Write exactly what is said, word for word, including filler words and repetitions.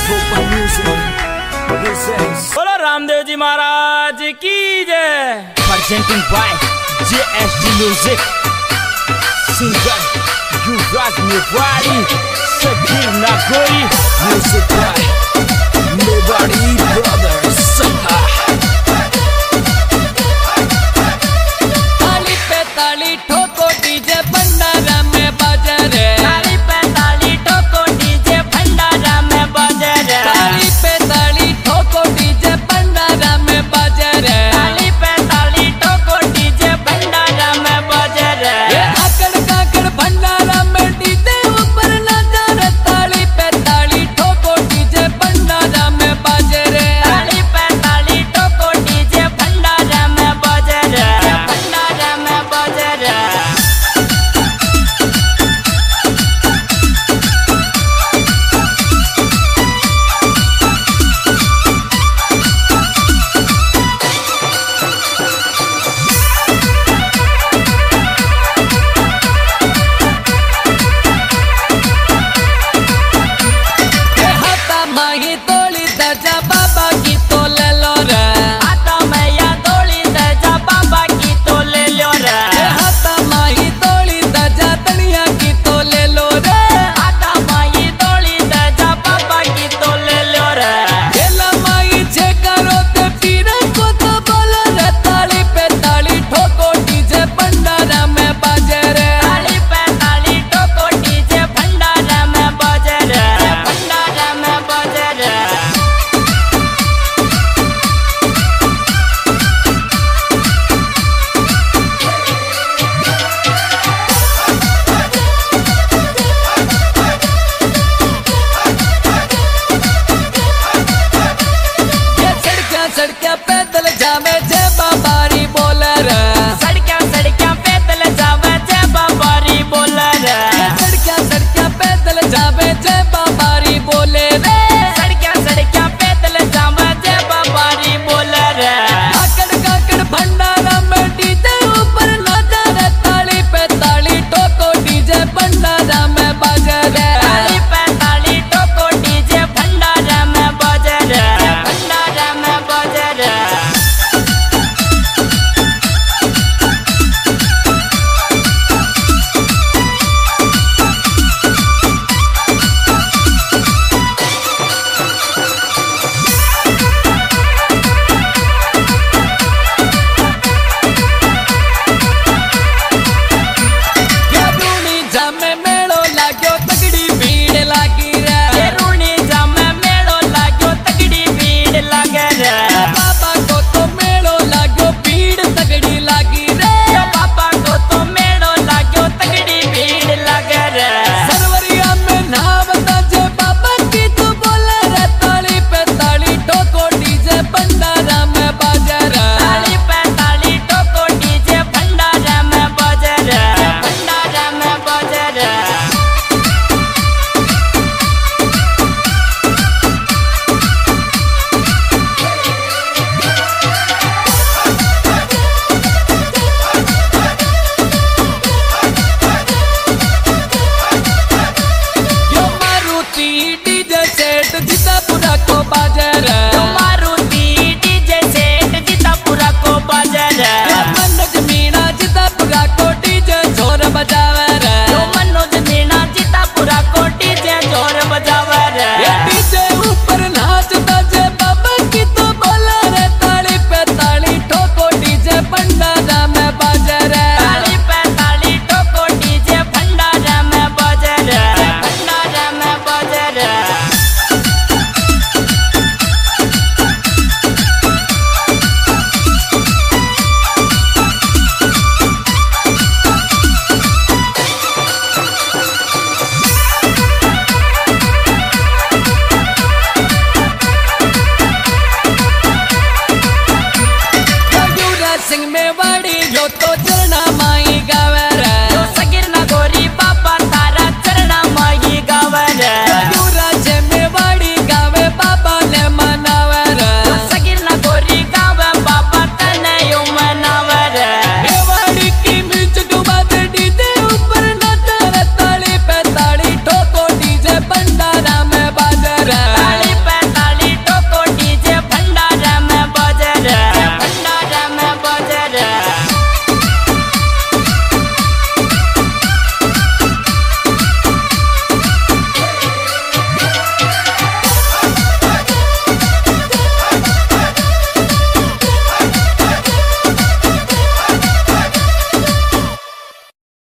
बोलो रामदेव जी महाराज की जय। Presenting by J S D music, singer Yuvraj Mewari, Sagir Nagori, music by Mewari brothers. ताली पे ताली ठोको डीजे भंडारा में बाजे रे, ताली पे ताली ठोको डीजे भंडारा में बाजे रे, ताली पे ताली ठोको डीजे भंडारा में बाजे रे, ताली पे ताली ठोको डीजे भंडारा में बाजे रे। ये आकड़ काकड़ भंडारा में डीजे ऊपर नाचा रे, ताली पे ताली ठोको डीजे भंडारा में बाजे रे, ताली पे ताली ठोको डीजे भंडारा में बाजे रे, भंडारा में बाजे रे। ये हाथा माही तोली दजा बाबा की तो ले लो रे, आता मैया तोली दजा बाबा की तो ले लो रे, ये हाथा माही तोली दजा तनिया की तो ले लो रे, आता माई तोली दजा बाबा की तो ले लो रे। गेला माई जे करो ते पीरा को तो बोलो रे, ताली पे ताली ठोको डीजे भंडारा में बाजे रे, ताली पे ताली ठोको डीजे भंडारा में बाजे रे, भंडारा में बाजे रे। ये सड़का सड़का पैदल जावे जे बाबारी बोले रे, सड़का सड़का पैदल जावे जे बाबारी बोले रे, ये सड़का सड़का पैदल जावे जे बाबारी बोले रे, सड़का सड़का पैदल जावे जे बाबारी बोले रे। आकड़ काकड़ भंडारा में डीजे ऊपर नाचा रे, ताली पे ताली ठोको डीजे भंडारा में बाजे रे, ताली पे ताली ठोको डीजे भंडारा में बाजे रे, भंडारा में बाजे रे। ये रूनी जामे मेलो लाग्यो तगड़ी भीड़ लागी रे, ये रूनी जामे मेलो लाग्यो तगड़ी भीड़ लागे रे, बाबा को तो मेलो लाग्यो भीड़ तगड़ी लागी रे, यो बाबा को तो मेलो लाग्यो तगड़ी भीड़ लागे रे। सरवरिया में नाम ताजे बाबा की तू बोले रे, ताली पे ताली ठोको डीजे भंडारा में बाजे रे, ताली पे ताली ठोको डीजे भंडारा में बाजे रे, भंडारा में बाजे रे। यो मारुति डीजे सेट जिता पूरा को बाजे